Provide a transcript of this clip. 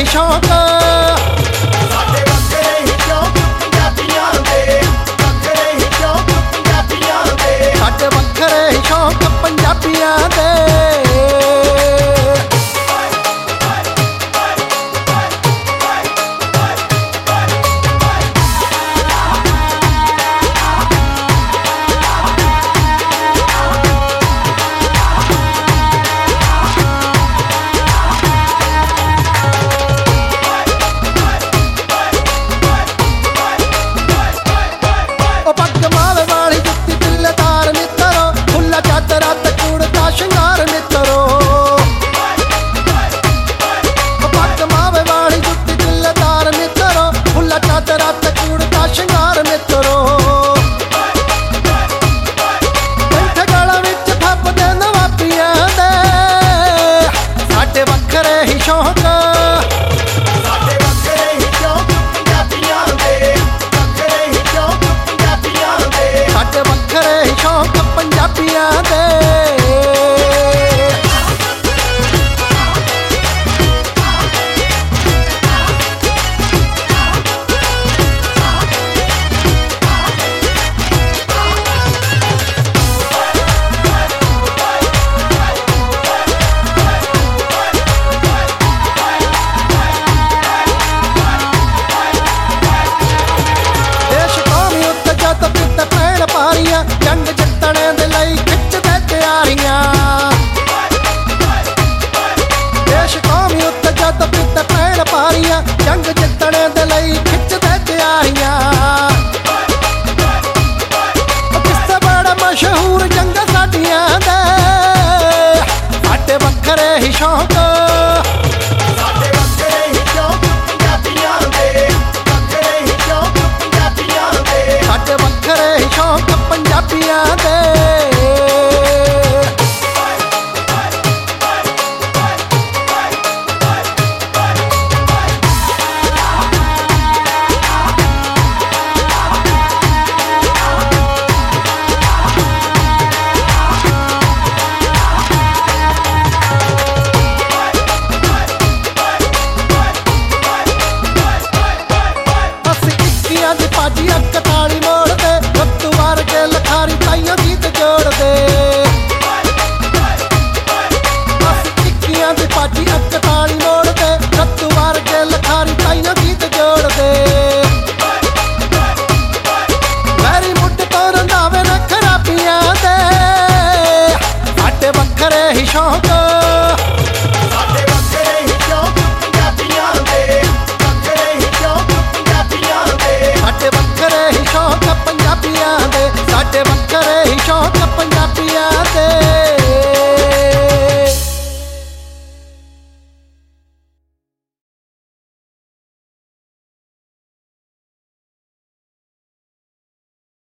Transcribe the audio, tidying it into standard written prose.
ਹੀ ਸ਼ੌਕ ਸਾਡੇ ਵੱਖਰੇ ਹੀ ਸ਼ੌਕ ਪੰਜਾਬੀਆਂ ਦੇ, ਵੱਖਰੇ ਹੀ ਸ਼ੌਕ ਪੰਜਾਬੀਆਂ ਦੇ, ਸਾਡੇ ਵੱਖਰੇ ਹੀ ਸ਼ੌਕ ਪੰਜਾਬੀਆਂ ਦੇ। ਸ਼ੌਕ ਸਾਡੇ ਵੱਖਰੇ ਹੀ ਸ਼ੌਕ ਪੰਜਾਬੀਆਂ ਦੇ, ਵੱਖਰੇ ਹੀ ਸ਼ੌਕ ਪੰਜਾਬੀਆਂ ਦੇ, ਸਾਡੇ ਵੱਖਰੇ ਹੀ ਸ਼ੌਕ ਪੰਜਾਬੀਆਂ ਦੇ। ਜੰਗ ਜਿੱਤਣ ਦੇ ਲਈ ਖਿੱਚਦੇ ਤਿਆਰੀਆਂ, ਦੇਸ਼ ਕੌਮ ਉੱਤੇ ਜਦ ਪਿੱਤ ਪੈਣ ਪਾਰੀਆਂ, ਜੰਗ ਜਿੱਤਣ ਦੇ ਲਈ ਖਿੱਚਦੇ ਤਿਆਰੀਆਂ। ਕਿੱਸੇ ਬੜਾ ਮਸ਼ਹੂਰ ਜੰਗ ਸਾਡੀਆਂ ਦੇ, ਸਾਡੇ ਵੱਖਰੇ ਹੀ ਸ਼ੌਕ